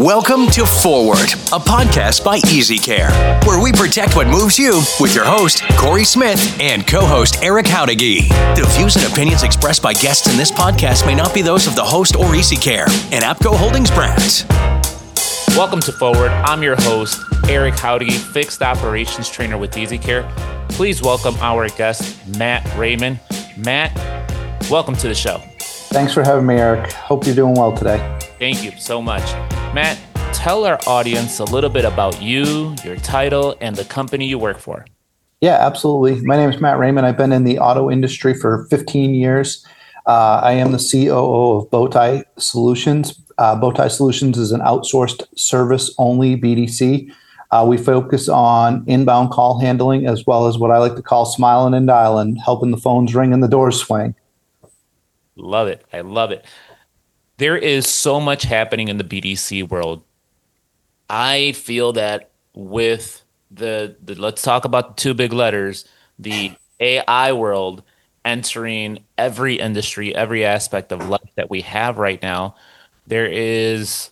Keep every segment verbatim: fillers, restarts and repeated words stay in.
Welcome to Forward, a podcast by EasyCare, where we protect what moves you with your host, Corey Smith, and co-host Eric Howdegi. The views and opinions expressed by guests in this podcast may not be those of the host or EasyCare and APCO Holdings brands. Welcome to Forward. I'm your host, Eric Howdegi, Fixed Operations Trainer with EasyCare. Please welcome our guest, Matt Raymond. Matt, welcome to the show. Thanks for having me, Eric. Hope you're doing well today. Thank you so much. Matt, tell our audience a little bit about you, your title, and the company you work for. Yeah, absolutely. My name is Matt Raymond. I've been in the auto industry for fifteen years. Uh, I am the C O O of Bowtie Solutions. Uh, Bowtie Solutions is an outsourced service-only B D C. Uh, we focus on inbound call handling as well as what I like to call smiling and dialing, helping the phones ring and the doors swing. Love it. I love it. There is so much happening in the B D C world. I feel that with the, the let's talk about the two big letters, the A I world entering every industry, every aspect of life that we have right now, there is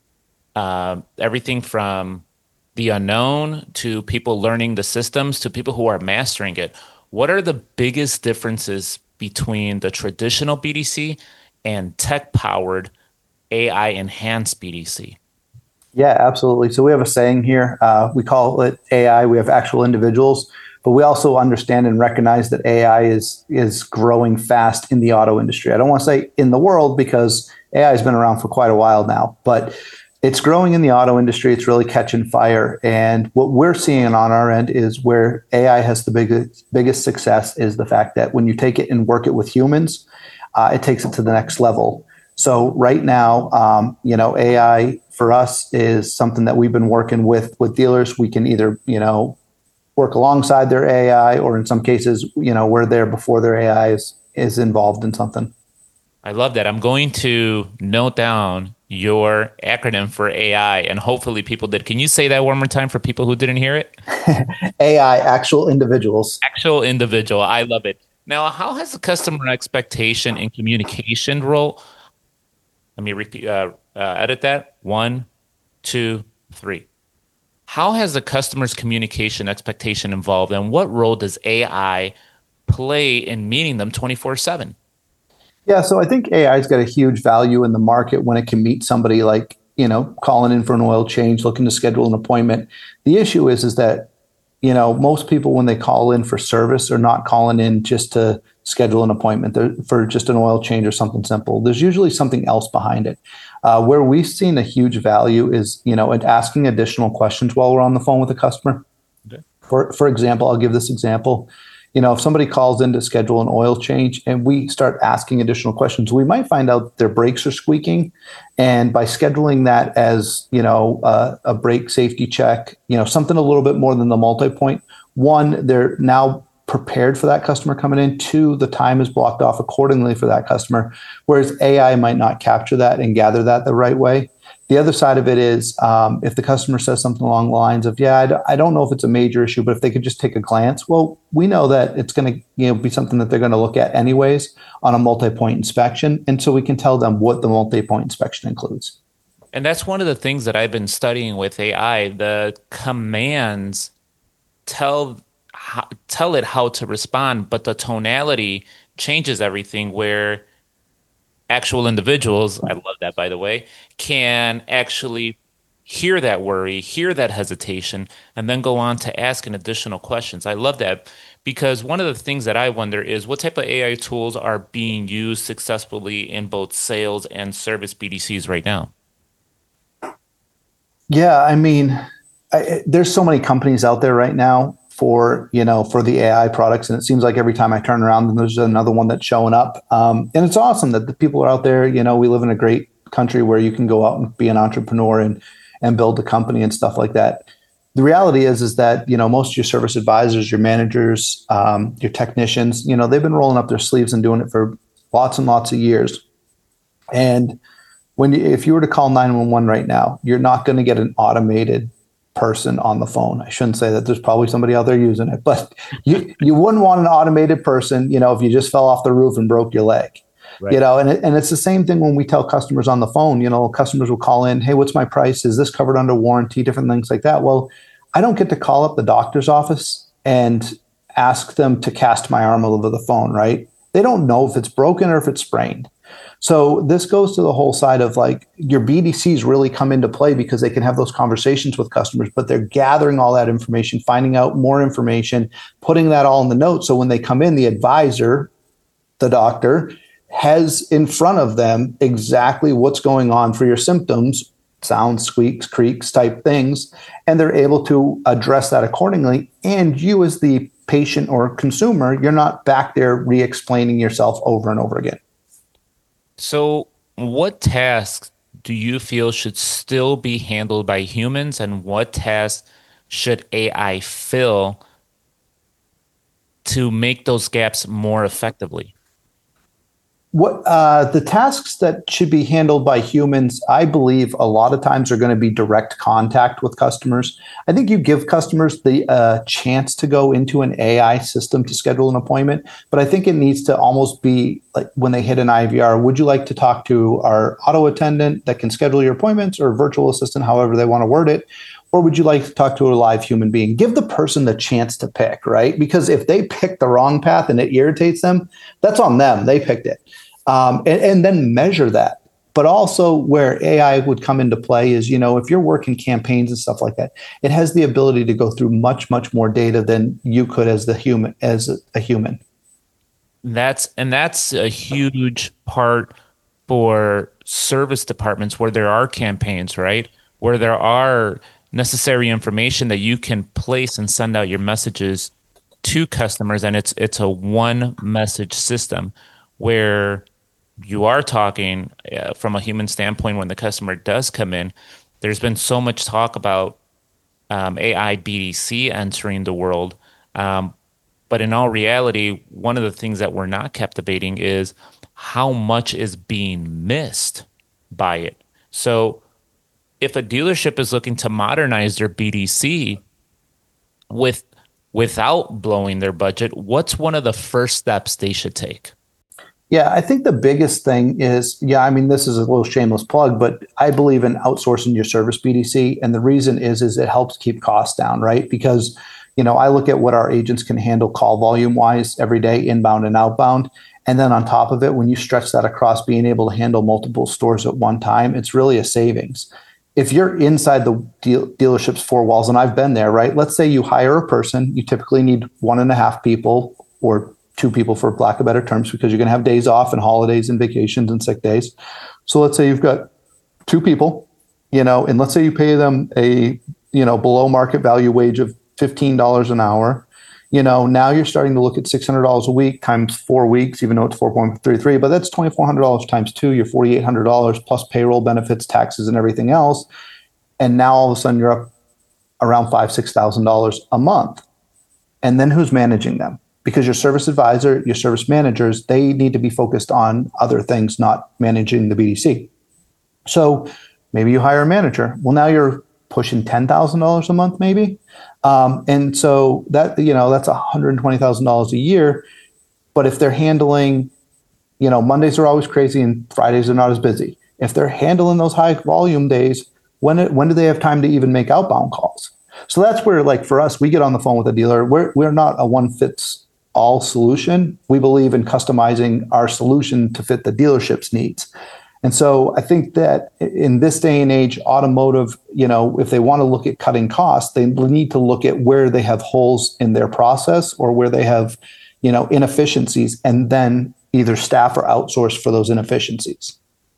uh, everything from the unknown to people learning the systems to people who are mastering it. What are the biggest differences between the traditional B D C and tech-powered A I-enhanced B D C? Yeah, absolutely. So we have a saying here. Uh, we call it A I. We have actual individuals, but we also understand and recognize that A I is is growing fast in the auto industry. I don't want to say in the world because A I has been around for quite a while now, but it's growing in the auto industry. It's really catching fire. And what we're seeing on our end is where A I has the biggest, biggest success is the fact that when you take it and work it with humans, uh, it takes it to the next level. So right now, um, you know, A I for us is something that we've been working with with dealers. We can either, you know, work alongside their A I, or in some cases, you know, we're there before their A I is, is involved in something. I love that. I'm going to note down your acronym for A I, and hopefully people did. Can you say that one more time for people who didn't hear it? A I, actual individuals. Actual individual. I love it. Now, how has the customer expectation and communication role? Let me repeat, uh, uh, edit that. One, two, three. How has the customer's communication expectation evolved, and what role does A I play in meeting them twenty-four seven? Yeah, so I think A I's got a huge value in the market when it can meet somebody like, you know, calling in for an oil change, looking to schedule an appointment. The issue is, is that, you know, most people when they call in for service are not calling in just to schedule an appointment. They're for just an oil change or something simple. There's usually something else behind it. Uh, where we've seen a huge value is, you know, in asking additional questions while we're on the phone with a customer. Okay. For for example, I'll give this example. You know, if somebody calls in to schedule an oil change and we start asking additional questions, we might find out their brakes are squeaking. And by scheduling that as, you know, uh, a brake safety check, you know, something a little bit more than the multi-point, one, they're now prepared for that customer coming in. Two, the time is blocked off accordingly for that customer, whereas A I might not capture that and gather that the right way. The other side of it is um, if the customer says something along the lines of, yeah, I, d- I don't know if it's a major issue, but if they could just take a glance, well, we know that it's going to, you know, be something that they're going to look at anyways on a multi-point inspection. And so we can tell them what the multi-point inspection includes. And that's one of the things that I've been studying with A I. The commands tell how, tell it how to respond, but the tonality changes everything, where actual individuals, I love that, by the way, can actually hear that worry, hear that hesitation, and then go on to asking additional questions. I love that, because one of the things that I wonder is what type of A I tools are being used successfully in both sales and service B D Cs right now? Yeah, I mean, I, there's so many companies out there right now for, you know, for the A I products. And it seems like every time I turn around, then there's another one that's showing up. Um, and it's awesome that the people are out there. You know, we live in a great country where you can go out and be an entrepreneur and, and build a company and stuff like that. The reality is, is that, you know, most of your service advisors, your managers, um, your technicians, you know, they've been rolling up their sleeves and doing it for lots and lots of years. And when you, if you were to call nine one one right now, you're not going to get an automated person on the phone. I shouldn't say that. There's probably somebody out there using it, but you, you wouldn't want an automated person, you know, if you just fell off the roof and broke your leg. Right. You know, and it, and it's the same thing when we tell customers on the phone. You know, customers will call in, hey, what's my price? Is this covered under warranty? Different things like that. Well, I don't get to call up the doctor's office and ask them to cast my arm over the phone, right? They don't know if it's broken or if it's sprained. So this goes to the whole side of like your B D Cs really come into play because they can have those conversations with customers, but they're gathering all that information, finding out more information, putting that all in the notes. So when they come in, the advisor, the doctor, has in front of them exactly what's going on for your symptoms, sounds, squeaks, creaks type things, and they're able to address that accordingly. And you as the patient or consumer, you're not back there re-explaining yourself over and over again. So what tasks do you feel should still be handled by humans, and what tasks should A I fill to make those gaps more effectively? What uh, the tasks that should be handled by humans, I believe, a lot of times are going to be direct contact with customers. I think you give customers the uh, chance to go into an A I system to schedule an appointment, but I think it needs to almost be like when they hit an I V R. Would you like to talk to our auto attendant that can schedule your appointments, or virtual assistant, however they want to word it? Or would you like to talk to a live human being? Give the person the chance to pick, right? Because if they pick the wrong path and it irritates them, that's on them. They picked it. Um, and, and then measure that. But also where A I would come into play is, you know, if you're working campaigns and stuff like that, it has the ability to go through much, much more data than you could as the human, as a human. That's and that's a huge part for service departments where there are campaigns, right? Where there are necessary information that you can place and send out your messages to customers, and it's it's a one message system where you are talking uh, from a human standpoint when the customer does come in. There's been so much talk about um, A I B D C entering the world, um, but in all reality, one of the things that we're not captivating is how much is being missed by it. So if a dealership is looking to modernize their B D C with without blowing their budget, what's one of the first steps they should take? Yeah, I think the biggest thing is, yeah, I mean, this is a little shameless plug, but I believe in outsourcing your service B D C. And the reason is, is it helps keep costs down, right? Because, you know, I look at what our agents can handle call volume wise every day, inbound and outbound. And then on top of it, when you stretch that across being able to handle multiple stores at one time, it's really a savings. If you're inside the deal, dealership's four walls, and I've been there, right? Let's say you hire a person, you typically need one and a half people or two people for lack of better terms, because you're going to have days off and holidays and vacations and sick days. So let's say you've got two people, you know, and let's say you pay them a, you know, below market value wage of fifteen dollars an hour. You know, now you're starting to look at six hundred dollars a week times four weeks, even though it's four point three three, but that's twenty-four hundred dollars times two, you're forty-eight hundred dollars plus payroll, benefits, taxes, and everything else. And now all of a sudden you're up around five, six thousand dollars a month. And then who's managing them? Because your service advisor, your service managers, they need to be focused on other things, not managing the B D C. So maybe you hire a manager. Well, now you're pushing ten thousand dollars a month, maybe. Um, and so that, you know, that's one hundred twenty thousand dollars a year. But if they're handling, you know, Mondays are always crazy and Fridays are not as busy. If they're handling those high volume days, when it, when do they have time to even make outbound calls? So that's where, like, for us, we get on the phone with a dealer. We're we're not a one fits all solution. We believe in customizing our solution to fit the dealership's needs. And so I think that in this day and age, automotive, you know, if they want to look at cutting costs, they need to look at where they have holes in their process or where they have, you know, inefficiencies, and then either staff or outsource for those inefficiencies.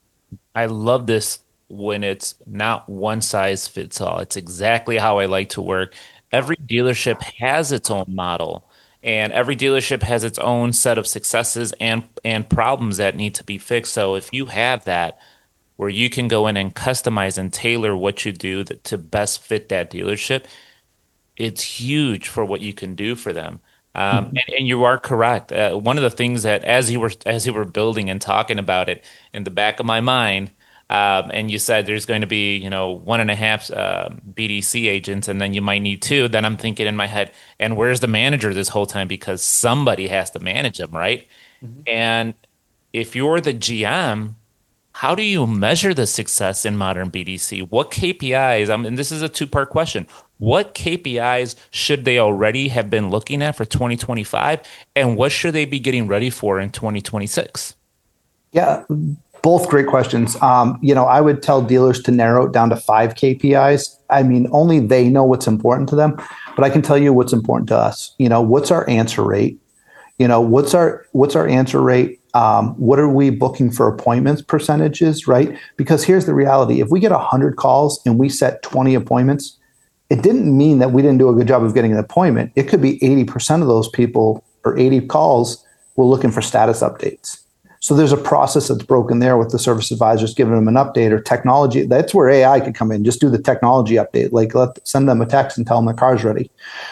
I love this when it's not one size fits all. It's exactly how I like to work. Every dealership has its own model. And every dealership has its own set of successes and and problems that need to be fixed. So if you have that, where you can go in and customize and tailor what you do that, to best fit that dealership, it's huge for what you can do for them. Um, mm-hmm. and, and you are correct. Uh, one of the things that, as you were as you were building and talking about it, in the back of my mind, Um, and you said there's going to be, you know, one and a half uh, B D C agents, and then you might need two. Then I'm thinking in my head, and where's the manager this whole time? Because somebody has to manage them, right? Mm-hmm. And if you're the G M, how do you measure the success in modern B D C? What K P Is, I mean, this is a two-part question. What K P Is should they already have been looking at for twenty twenty-five? And what should they be getting ready for in twenty twenty-six? Yeah, both great questions. Um, you know, I would tell dealers to narrow it down to five K P Is. I mean, only they know what's important to them, but I can tell you what's important to us. You know, what's our answer rate? You know, what's our what's our answer rate? Um, what are we booking for appointments percentages, right? Because here's the reality. If we get one hundred calls and we set twenty appointments, it didn't mean that we didn't do a good job of getting an appointment. It could be eighty percent of those people or eighty calls were looking for status updates. So there's a process that's broken there with the service advisors giving them an update or technology. That's where A I could come in. Just do the technology update. Like let send them a text and tell them their car's ready.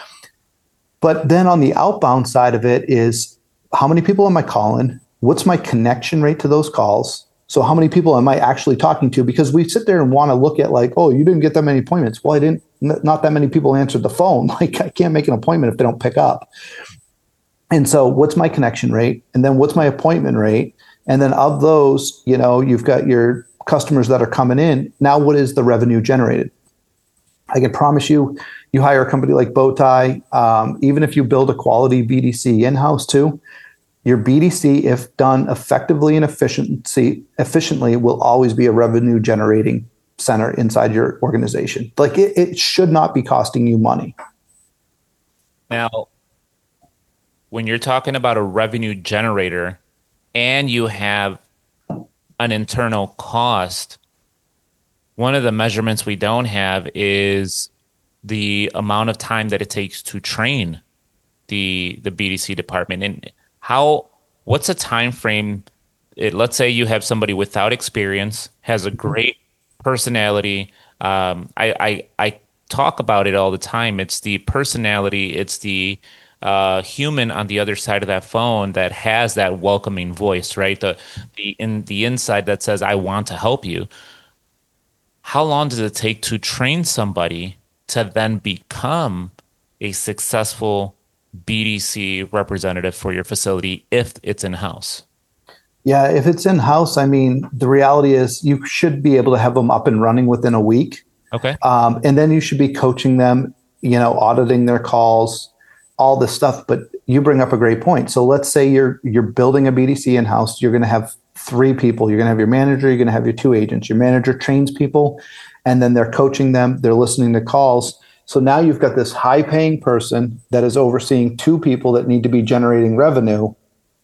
But then on the outbound side of it is how many people am I calling? What's my connection rate to those calls? So how many people am I actually talking to? Because we sit there and want to look at like, oh, you didn't get that many appointments. Well, I didn't, n- not that many people answered the phone. Like I can't make an appointment if they don't pick up. And so what's my connection rate? And then what's my appointment rate? And then of those, you know, you've got your customers that are coming in. Now, what is the revenue generated? I can promise you, you hire a company like Bowtie, um, even if you build a quality B D C in-house too, your B D C, if done effectively and efficiency, efficiently, will always be a revenue generating center inside your organization. Like it, it should not be costing you money. Now, when you're talking about a revenue generator and you have an internal cost, one of the measurements we don't have is the amount of time that it takes to train the the B D C department. And how, what's a time frame? It, let's say you have somebody without experience, has a great personality. Um, I, I I talk about it all the time. It's the personality. It's the uh, human on the other side of that phone that has that welcoming voice, right? The the in the inside that says, "I want to help you." How long does it take to train somebody to then become a successful B D C representative for your facility if it's in-house? Yeah, if it's in-house, I mean, the reality is you should be able to have them up and running within a week. Okay. Um, and then you should be coaching them, you know, auditing their calls, all this stuff. But you bring up a great point. So let's say you're you're building a B D C in-house. You're going to have three people. You're going to have your manager. You're going to have your two agents. Your manager trains people, and then they're coaching them. They're listening to calls. So now you've got this high-paying person that is overseeing two people that need to be generating revenue,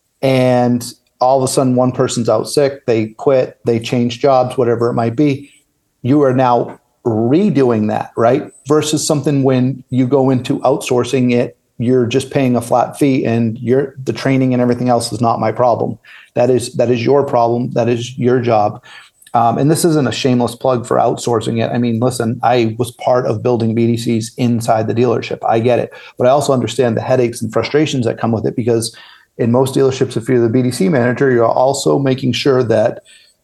and all of a sudden one person's out sick, they quit, they change jobs, whatever it might be. You are now redoing that, right? Versus something when you go into outsourcing it, you're just paying a flat fee and you're the training and everything else is not my problem. That is that is your problem. That is your job. Um, and this isn't a shameless plug for outsourcing it. I mean, listen, I was part of building B D Cs inside the dealership. I get it. But I also understand the headaches and frustrations that come with it, because in most dealerships, if you're the B D C manager, you're also making sure that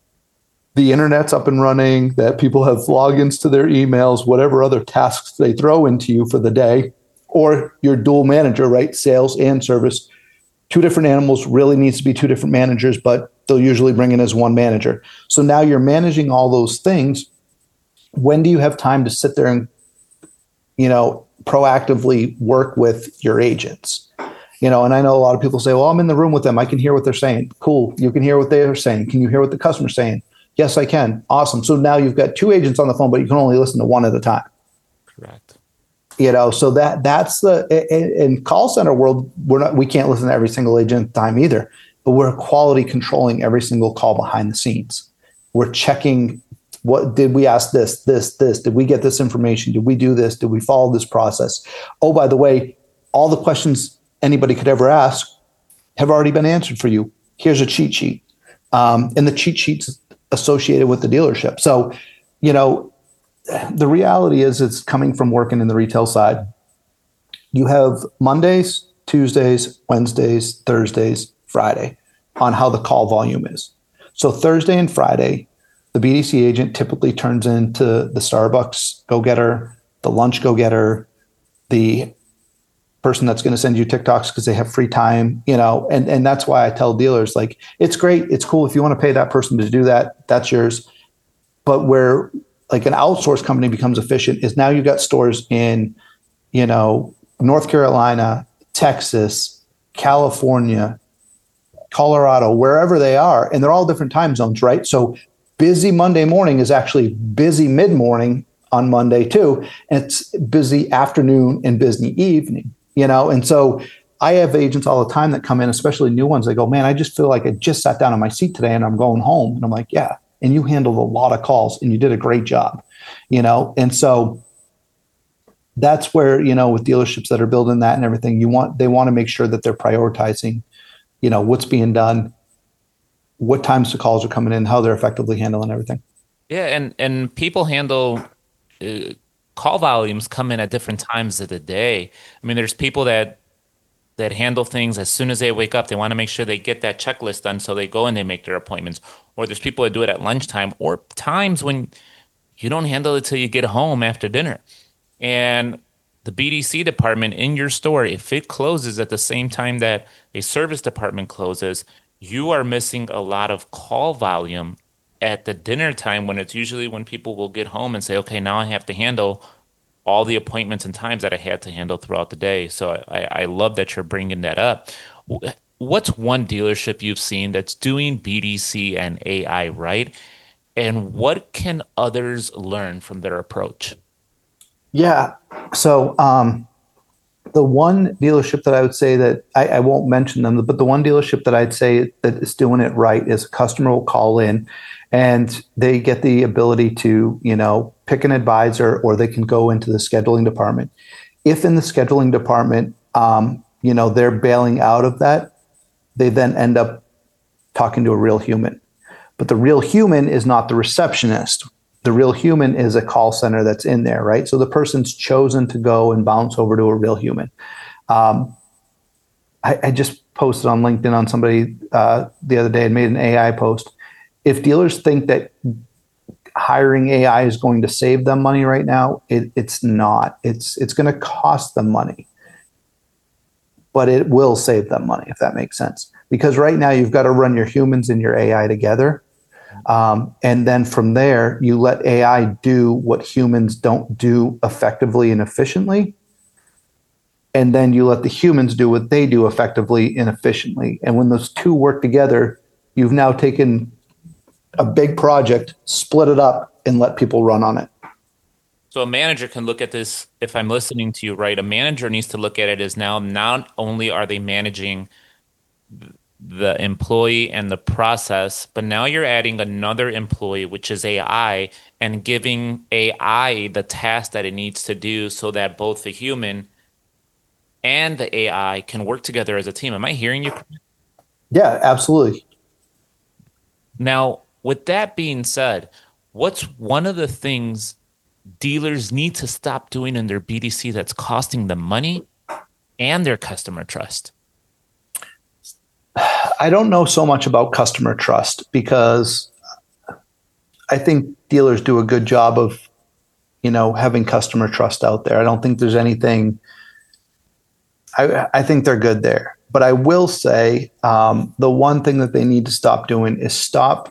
the internet's up and running, that people have logins to their emails, whatever other tasks they throw into you for the day, or you're dual manager, right? Sales and service. Two different animals really needs to be two different managers, but they'll usually bring in as one manager. So now you're managing all those things. When do you have time to sit there and, you know, proactively work with your agents? You know, and I know a lot of people say, well, I'm in the room with them. I can hear what they're saying. Cool. You can hear what they're saying. Can you hear what the customer's saying? Yes, I can. Awesome. So now you've got two agents on the phone, but you can only listen to one at a time. Correct. You know, so that that's the in, in call center world, we're not we can't listen to every single agent at the time either, but we're quality controlling every single call behind the scenes. We're checking, what did we ask this, this, this? Did we get this information? Did we do this? Did we follow this process? Oh, by the way, all the questions anybody could ever ask have already been answered for you. Here's a cheat sheet. Um, and the cheat sheet's associated with the dealership. So, you know, the reality is it's coming from working in the retail side. You have Mondays, Tuesdays, Wednesdays, Thursdays, Friday on how the call volume is. So Thursday and Friday, the B D C agent typically turns into the Starbucks go-getter, the lunch go-getter, the person that's going to send you TikToks because they have free time, you know, and, and that's why I tell dealers, like, it's great. It's cool. If you want to pay that person to do that, that's yours. But where like an outsourced company becomes efficient is now you've got stores in, you know, North Carolina, Texas, California, Colorado, wherever they are, and they're all different time zones, right? So busy Monday morning is actually busy mid-morning on Monday too. And it's busy afternoon and busy evening, you know? And so I have agents all the time that come in, especially new ones. They go, man, I just feel like I just sat down in my seat today and I'm going home. And I'm like, yeah. And you handled a lot of calls and you did a great job, you know? And so that's where, you know, with dealerships that are building that and everything, you want, they want to make sure that they're prioritizing, you know, what's being done, what times the calls are coming in, how they're effectively handling everything. Yeah. And, and people handle uh, call volumes come in at different times of the day. I mean, there's people that, that handle things as soon as they wake up. They want to make sure they get that checklist done. So they go and they make their appointments, or there's people that do it at lunchtime, or times when you don't handle it till you get home after dinner. And the B D C department in your store, if it closes at the same time that a service department closes, you are missing a lot of call volume at the dinner time, when it's usually when people will get home and say, okay, now I have to handle all the appointments and times that I had to handle throughout the day. So I, I love that you're bringing that up. What's one dealership you've seen that's doing B D C and A I right? And what can others learn from their approach? Yeah. So um, the one dealership that I would say that I, I won't mention them, but the one dealership that I'd say that is doing it right is a customer will call in and they get the ability to, you know, pick an advisor, or they can go into the scheduling department. If in the scheduling department, um, you know, they're bailing out of that, they then end up talking to a real human. But the real human is not the receptionist. The real human is a call center that's in there, right? So the person's chosen to go and bounce over to a real human. Um, I, I just posted on LinkedIn on somebody uh, the other day and made an A I post. If dealers think that hiring A I is going to save them money right now, it, it's not. It's it's going to cost them money, but it will save them money, if that makes sense. Because right now you've got to run your humans and your A I together. Um, and then from there, you let A I do what humans don't do effectively and efficiently. And then you let the humans do what they do effectively and efficiently. And when those two work together, you've now taken a big project, split it up, and let people run on it. So a manager can look at this, if I'm listening to you right, a manager needs to look at it as now, not only are they managing the employee and the process, but now you're adding another employee, which is A I, and giving A I the task that it needs to do so that both the human and the A I can work together as a team. Am I hearing you? Yeah, absolutely. Now, with that being said, what's one of the things dealers need to stop doing in their B D C that's costing them money and their customer trust? I don't know so much about customer trust, because I think dealers do a good job of, you know, having customer trust out there. I don't think there's anything, I, I think they're good there. But I will say um, the one thing that they need to stop doing is stop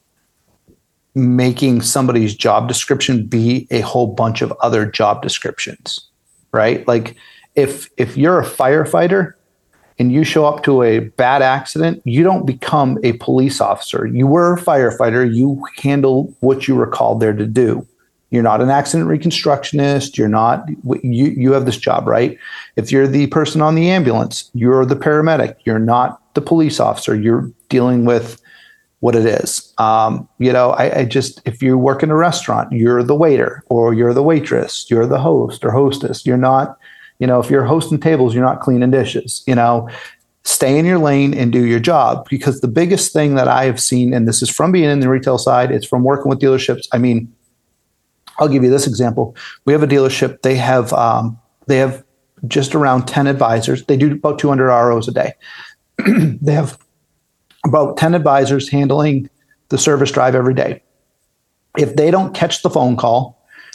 making somebody's job description be a whole bunch of other job descriptions, right? Like if if you're a firefighter and you show up to a bad accident, you don't become a police officer. You were a firefighter. You handle what you were called there to do. You're not an accident reconstructionist. You're not, you, you have this job, right? If you're the person on the ambulance, you're the paramedic. You're not the police officer. You're dealing with what it is. Um, you know, I, I just, if you work in a restaurant, you're the waiter or you're the waitress, you're the host or hostess. You're not, you know, if you're hosting tables, you're not cleaning dishes. You know, stay in your lane and do your job. Because the biggest thing that I have seen, and this is from being in the retail side, it's from working with dealerships. I mean, I'll give you this example. We have a dealership. They have um, they have just around ten advisors. They do about two hundred R Os a day. They have about ten advisors handling the service drive every day. If they don't catch the phone call,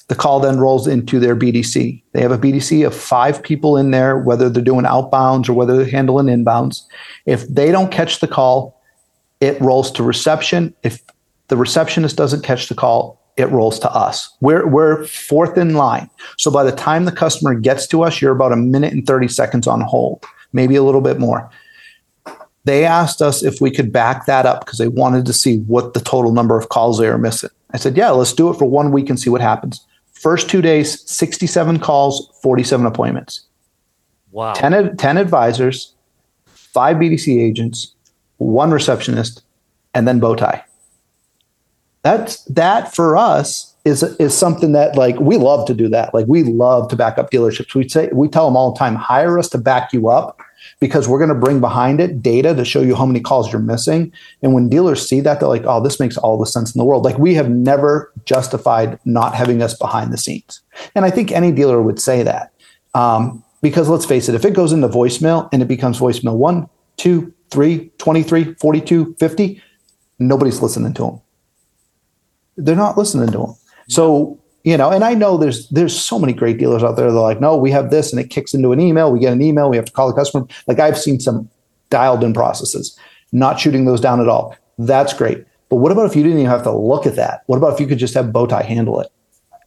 The call then rolls into their B D C. They have a B D C of five people in there, whether they're doing outbounds or whether they're handling inbounds. If they don't catch the call, it rolls to reception. If the receptionist doesn't catch the call, it rolls to us. We're, we're fourth in line. So by the time the customer gets to us, you're about a minute and thirty seconds on hold, maybe a little bit more. They asked us if we could back that up because they wanted to see what the total number of calls they were missing. I said, yeah, let's do it for one week and see what happens. First two days, sixty-seven calls, forty-seven appointments. Wow. ten, ten advisors, five B D C agents, one receptionist, and then Bowtie. That's that for us is is something that like we love to do that. Like we love to back up dealerships. We say we tell them all the time, hire us to back you up because we're going to bring behind it data to show you how many calls you're missing. And when dealers see that, they're like, oh, this makes all the sense in the world. Like we have never justified not having us behind the scenes. And I think any dealer would say that um, because let's face it, if it goes into voicemail and it becomes voicemail one, two, three, twenty-three, forty-two, fifty, nobody's listening to them. They're not listening to them. So, you know, and I know there's there's so many great dealers out there. They're like, no, we have this, and it kicks into an email. We get an email. We have to call the customer. Like I've seen some dialed in processes, not shooting those down at all. That's great. But what about if you didn't even have to look at that? What about if you could just have Bowtie handle it?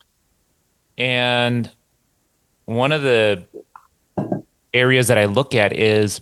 And one of the areas that I look at is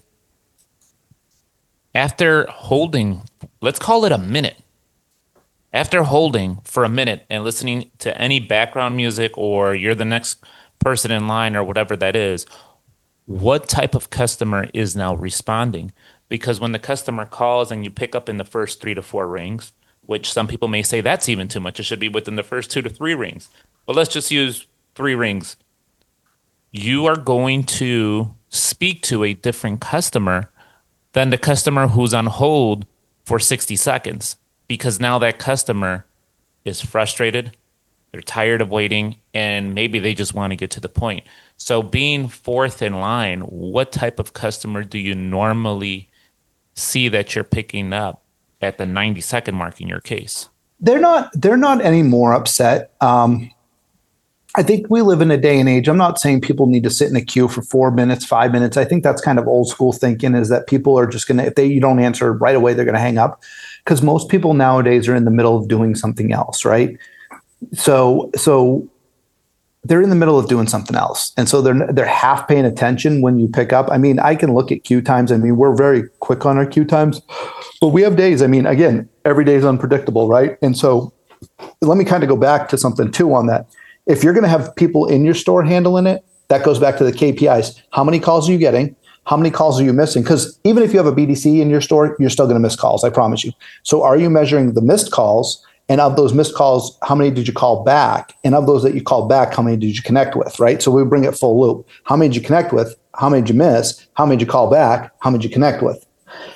after holding, let's call it a minute. After holding for a minute and listening to any background music or you're the next person in line or whatever that is, what type of customer is now responding? Because when the customer calls and you pick up in the first three to four rings, which some people may say that's even too much, it should be within the first two to three rings. But let's just use three rings. You are going to speak to a different customer than the customer who's on hold for sixty seconds. Because now that customer is frustrated, they're tired of waiting, and maybe they just want to get to the point. So being fourth in line, what type of customer do you normally see that you're picking up at the ninety second mark in your case? They're not they're not any more upset. Um, I think we live in a day and age. I'm not saying people need to sit in a queue for four minutes, five minutes. I think that's kind of old school thinking is that people are just going to, if they you don't answer right away, they're going to hang up. Because most people nowadays are in the middle of doing something else, right? So, so they're in the middle of doing something else, and so they're they're half paying attention when you pick up. I mean, I can look at queue times. I mean, we're very quick on our queue times, but we have days. I mean, again, every day is unpredictable, right? And so, let me kind of go back to something too on that. If you're going to have people in your store handling it, that goes back to the K P Is. How many calls are you getting? How many calls are you missing? Because even if you have a B D C in your store, you're still going to miss calls, I promise you. So are you measuring the missed calls? And of those missed calls, how many did you call back? And of those that you called back, how many did you connect with, right? So we bring it full loop. How many did you connect with? How many did you miss? How many did you call back? How many did you connect with?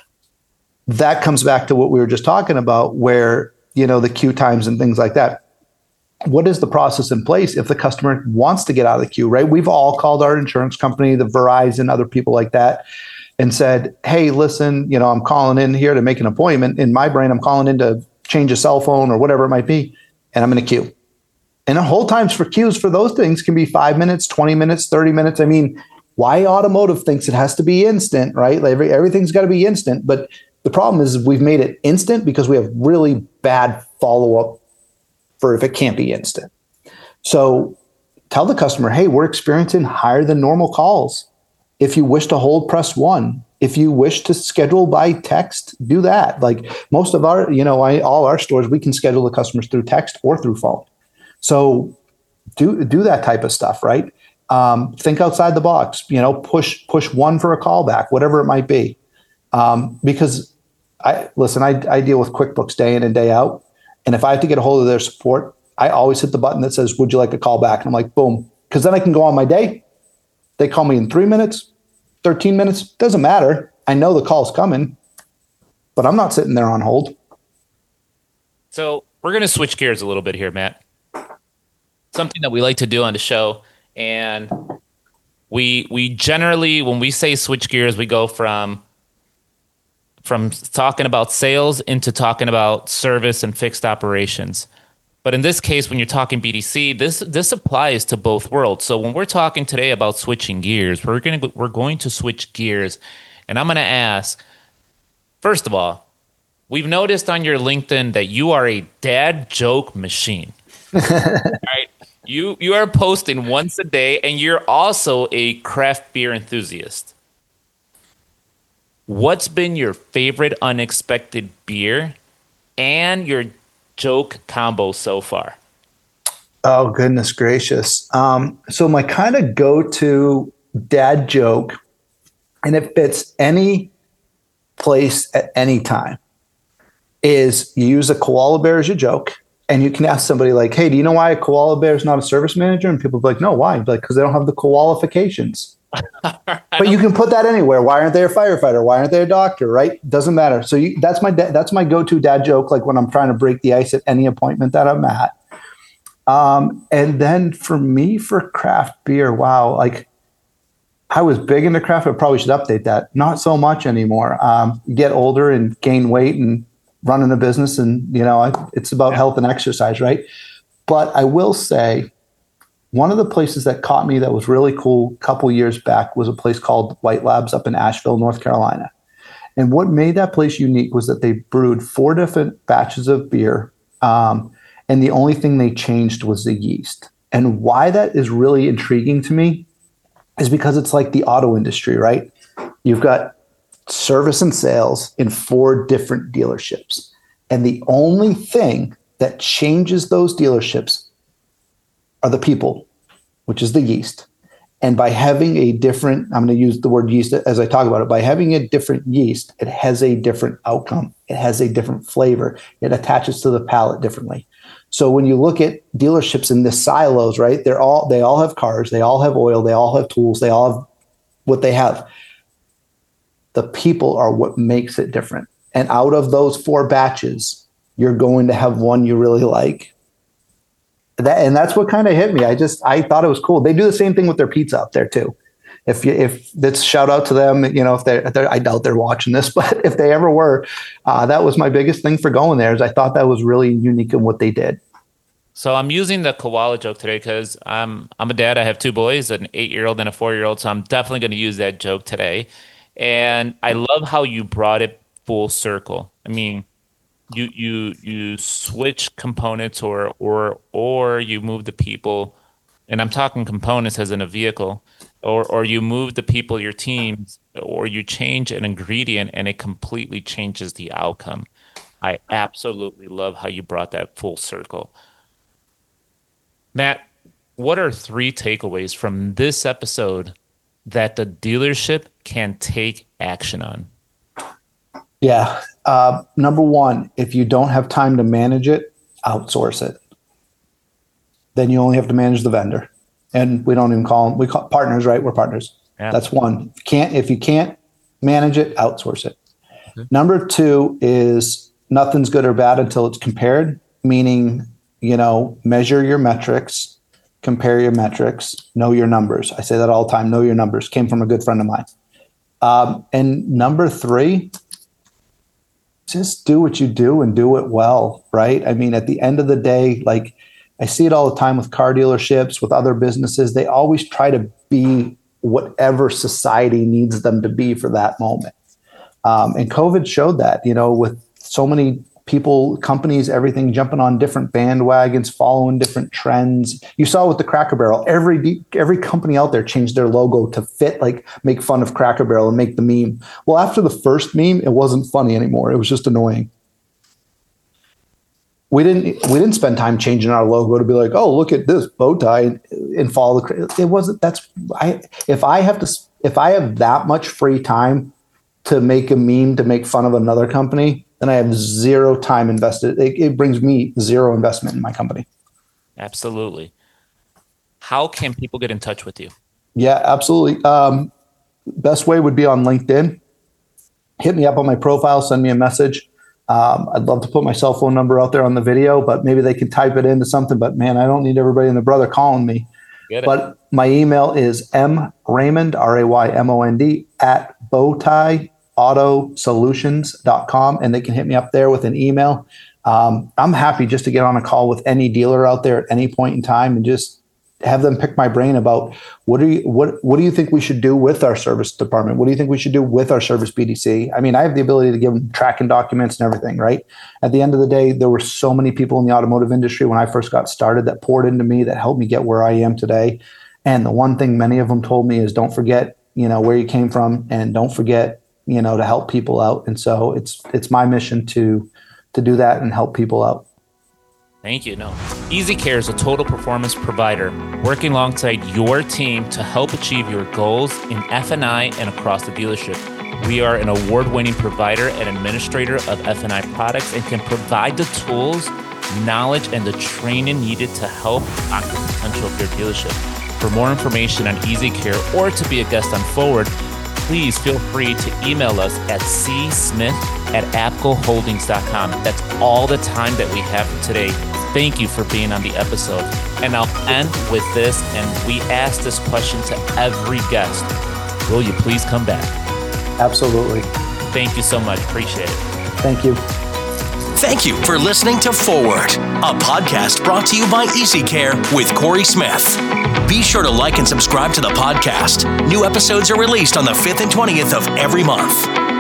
That comes back to what we were just talking about where, you know, the queue times and things like that. What is the process in place if the customer wants to get out of the queue, right? We've all called our insurance company, the Verizon, other people like that, and said, hey, listen, you know, I'm calling in here to make an appointment. In my brain, I'm calling in to change a cell phone or whatever it might be, and I'm in a queue. And the whole times for queues for those things can be five minutes, twenty minutes, thirty minutes. I mean, why automotive thinks it has to be instant, right? Like every, everything's got to be instant. But the problem is we've made it instant because we have really bad follow-up for if it can't be instant. So tell the customer, hey, we're experiencing higher than normal calls. If you wish to hold, press one. If you wish to schedule by text, do that. Like most of our, you know, I, all our stores, we can schedule the customers through text or through phone. So do do that type of stuff, right? Um, think outside the box, you know, push push one for a callback, whatever it might be. Um, because I listen, I, I deal with QuickBooks day in and day out. And if I have to get a hold of their support, I always hit the button that says, would you like a call back? And I'm like, boom. Because then I can go on my day. They call me in three minutes, thirteen minutes. Doesn't matter. I know the call's coming, but I'm not sitting there on hold. So we're going to switch gears a little bit here, Matt. Something that we like to do on the show. And we we generally, when we say switch gears, we go from from talking about sales into talking about service and fixed operations. But in this case, when you're talking B D C, this this applies to both worlds. So when we're talking today about switching gears, we're going to we're going to switch gears, and I'm going to ask, first of all, we've noticed on your LinkedIn that you are a dad joke machine. Right? You you are posting once a day, and you're also a craft beer enthusiast. What's been your favorite unexpected beer and your joke combo so far? Oh, goodness gracious. Um, so my kind of go-to dad joke, and it fits any place at any time, is you use a koala bear as your joke. And you can ask somebody like, hey, do you know why a koala bear is not a service manager? And people be like, no, why? Like, because they don't have the qualifications. But you can put that anywhere. Why aren't they a firefighter? Why aren't they a doctor? Right? Doesn't matter. So you, that's my da- that's my go-to dad joke. Like when I'm trying to break the ice at any appointment that I'm at. Um, and then for me, for craft beer, wow, like I was big into craft. I probably should update that. Not so much anymore. Um, get older and gain weight and running a business, and you know, I, it's about health and exercise, right? But I will say, one of the places that caught me that was really cool a couple years back was a place called White Labs up in Asheville, North Carolina. And what made that place unique was that they brewed four different batches of beer, um, and the only thing they changed was the yeast. And why that is really intriguing to me is because it's like the auto industry, right? You've got service and sales in four different dealerships. And the only thing that changes those dealerships are the people, which is the yeast. And by having a different, I'm going to use the word yeast as I talk about it, by having a different yeast, it has a different outcome. It has a different flavor. It attaches to the palate differently. So when you look at dealerships in this silos, right, they're all, they all have cars, they all have oil, they all have tools, they all have what they have. The people are what makes it different. And out of those four batches, you're going to have one you really like. That, and that's what kind of hit me. I just, I thought it was cool. They do the same thing with their pizza up there too. If you, if that's shout out to them, you know, if they're, if they're I doubt they're watching this, but if they ever were, uh, that was my biggest thing for going there is I thought that was really unique in what they did. So I'm using the koala joke today because I'm, I'm a dad. I have two boys, an eight-year-old and a four-year-old. So I'm definitely going to use that joke today. And I love how you brought it full circle. I mean, you you you switch components or or or you move the people, and I'm talking components as in a vehicle, or or you move the people, your teams, or you change an ingredient and it completely changes the outcome. I absolutely love how you brought that full circle. Matt, what are three takeaways from this episode that the dealership can take action on? Yeah. Uh, number one, if you don't have time to manage it, outsource it. Then you only have to manage the vendor. And we don't even call them, we call partners, right? We're partners. Yeah. That's one. If you can't, if you can't manage it, outsource it. Mm-hmm. Number two is nothing's good or bad until it's compared, meaning, you know, measure your metrics, compare your metrics, know your numbers. I say that all the time. Know your numbers. Came from a good friend of mine. Um, and number three, just do what you do and do it well, right? I mean, at the end of the day, like I see it all the time with car dealerships, with other businesses, they always try to be whatever society needs them to be for that moment. Um, and COVID showed that, you know, with so many people, companies, everything jumping on different bandwagons, following different trends. You saw with the Cracker Barrel, every every company out there changed their logo to fit, like make fun of Cracker Barrel and make the meme. Well, after the first meme, it wasn't funny anymore. It was just annoying. We didn't we didn't spend time changing our logo to be like, oh, look at this bow tie and, and follow the. It wasn't. That's I. If I have to, if I have that much free time to make a meme to make fun of another company, then I have zero time invested. It, it brings me zero investment in my company. Absolutely. How can people get in touch with you? Yeah, absolutely. Um, best way would be on LinkedIn. Hit me up on my profile, send me a message. Um, I'd love to put my cell phone number out there on the video, but maybe they can type it into something. But man, I don't need everybody and their brother calling me. But my email is mraymond, R A Y M O N D, at bowtie auto solutions dot com. And they can hit me up there with an email. Um, I'm happy just to get on a call with any dealer out there at any point in time and just have them pick my brain about what do you what what do you think we should do with our service department? What do you think we should do with our service B D C? I mean, I have the ability to give them tracking documents and everything, right? At the end of the day, there were so many people in the automotive industry when I first got started that poured into me, that helped me get where I am today. And the one thing many of them told me is don't forget, you know, where you came from, and don't forget, you know, to help people out. And so it's it's my mission to to do that and help people out. Thank you. No, EasyCare is a total performance provider working alongside your team to help achieve your goals in F and I and across the dealership. We are an award-winning provider and administrator of F and I products and can provide the tools, knowledge, and the training needed to help unlock the potential of your dealership. For more information on EasyCare or to be a guest on Forward, please feel free to email us at c smith at apco holdings dot com. That's all the time that we have for today. Thank you for being on the episode. And I'll end with this, and we ask this question to every guest. Will you please come back? Absolutely. Thank you so much. Appreciate it. Thank you. Thank you for listening to Forward, a podcast brought to you by EasyCare with Corey Smith. Be sure to like and subscribe to the podcast. New episodes are released on the fifth and twentieth of every month.